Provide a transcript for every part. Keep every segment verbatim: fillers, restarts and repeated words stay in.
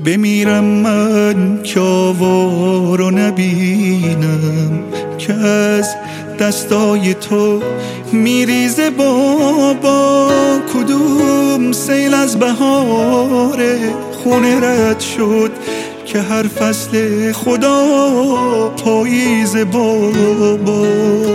بمیرم من که آوارو نبینم که از دستای تو میریزه بابا. کدوم سیل از بهار خونه رد شد که هر فصل خدا پاییز بابا.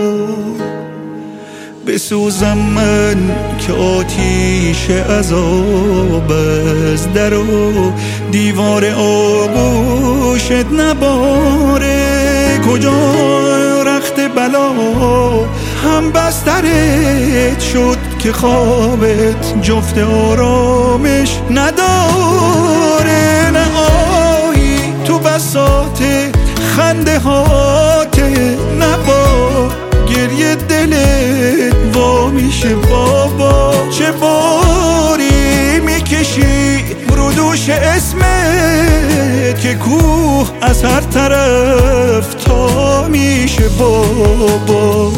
بسوزم من که آتیش عذاب از در و دیوار آغوشت نباره. کجا رخت بلا هم بسترت شد که خوابت جفت آرامش نداره. نه آهی تو بساط خنده هات، نه با گریه دلت وا میشه بابا. چه باری میکشی رو دوش اسمت که کوه از هر طرف تا میشه بابا.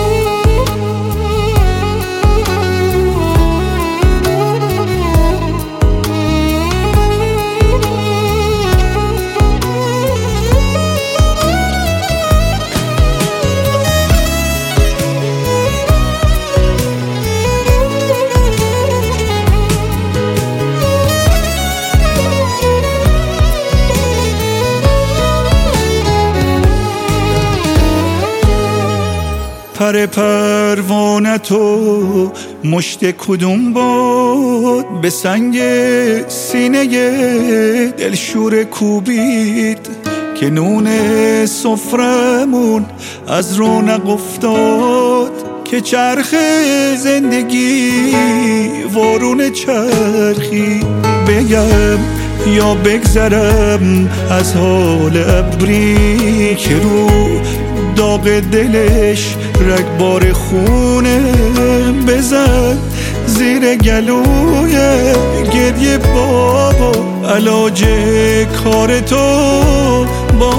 پر پروانه تو مشت کدوم بود به سنگ سینه دلشور کوبید که نون سفرمون از رونق افتاد. که چرخ زندگی وارون چرخی بگم یا بگذرم از حال ابری که رو داغ دلش رگبار خونه بزن زیر گلوی گریه بابا. علاج کار تو با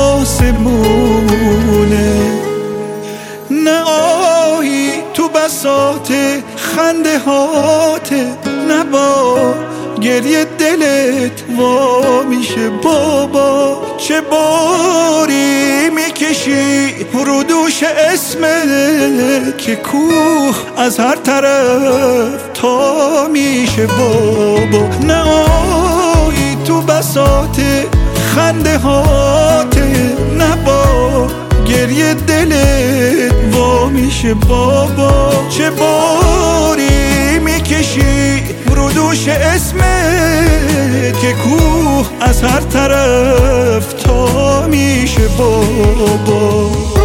آسمونه. نه آهی تو بساط خنده هات، نه با گریه دلت وا میشه بابا. چه باری میکشی رو دوش اسمت که کوه از هر طرف تا میشه بابا. نه آهی تو بساط خنده هات، نه با گریه دلت وا میشه بابا. چه باری میکشی رو دوش اسمت که کوه از هر طرف تا میشه بابا.